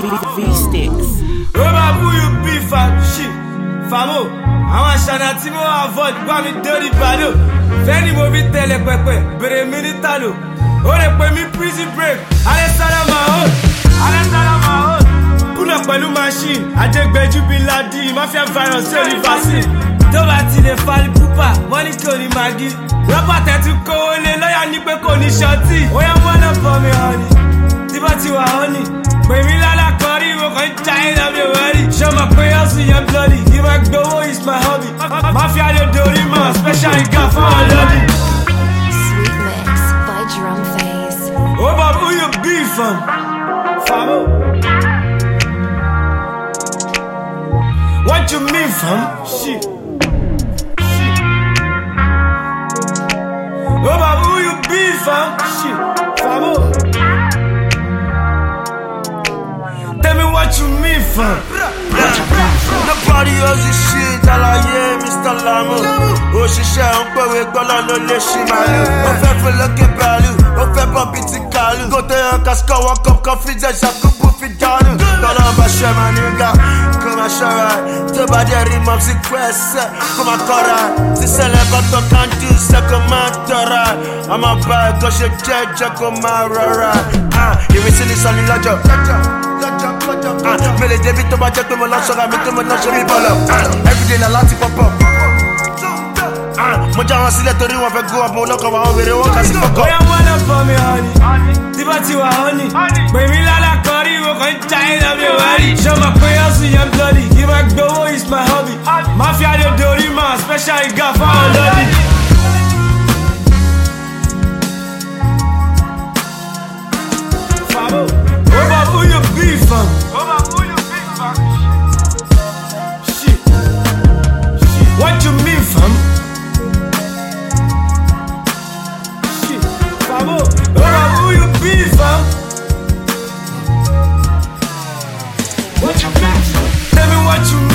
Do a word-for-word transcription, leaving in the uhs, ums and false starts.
V-Sticks. Rọ́bà who you be fam shit famo. Àwọn àṣàna tí mo avoid gbá mi dórí balo. Fẹ́ni mo fi tẹ̀lé pẹpẹ, bèrè mi ní talo. Ó lè pè mí prison break, alẹ́ sára máa hó. Alẹ́ sára máa hó. Kúnà pẹ̀lú machine, àjẹgbẹ́jú bí ládì, mafia virus sí orí vaccine. Tó bá ti lè fali pupa, wọ́n ní kò ní magi. Rọ́bà tẹ̀tù kówó lé lọ́yà ní pé kò ní ṣọtì. Ó yẹ mọ́nà bọ̀ mi honey, tí bá ti wà honey. Pè mí lálá kọrí, mo kàn ń jáde lọ́bí wẹ́rí. Ṣé mo pé ọ̀sùn yẹn bloody? Kí máa gbowó is my hobby. Mafia lè dorí mọ́, special ìgá fún ọlọ́dún. Sweet Mix by Drum Phase. Ó bá who you be fam? Famo. What you mean fam? Shit. Ó bá who you be fam? Shit. Famo. Tell me what you mean fam? Nobody else is shit, àlàyé mister Lamo. Òṣìṣẹ́ ń pèwé gbọ́lá ló lè ṣì máa lò. Ó fẹ́ fún lókè bàálù, ó fẹ́ bọ́m̀bì ti kàlù. Kò tó yan kásíkọ̀ wọ́n kọ́ confidence àkókò fi dánù. Kọ́lá bá ṣe máa nígbà, kó máa ṣọ́ra. Tó bá dé rí mọ́ sí kwẹ́sẹ̀, kó máa kọ́ra. Tí sẹ́lẹ̀ bá tọ́ káńtì ṣe kó máa tọ́ra. A máa bá ẹ̀kọ́ ṣe jẹ́jẹ́ kó máa rọra. Ìrísí ni sọ ní lọ́jọ́. Mele débi tó bá jẹ́ pé mo lọ sọ́ra mi tó mo lọ sórí bọ́ọ̀lù. Everyday na láti pọ́pọ́. Mo já wọn sílẹ̀ torí wọn fẹ́ gbó ọmọ olókan wọn wèrè wọn kà sí fọ́kọ́. Bóyá wọ́n lọ fọ́ mi honey, tí bá ti wà honey. Pè mí lálá kọrí, mo kàn ń jáde lọ́bí wẹ́rí. Ṣé mo pé ọ̀sùn yẹn bloody? Kí máa gbowó is my hobby. Mafia lè dorí mọ́, special ìgá fún ọlọ́dún. Famo. Ó bá who you be fam? Shit. Shit. What you mean fam? Shit. Famo. Ó bá who you be fam? What you mean? Tell me what you mean.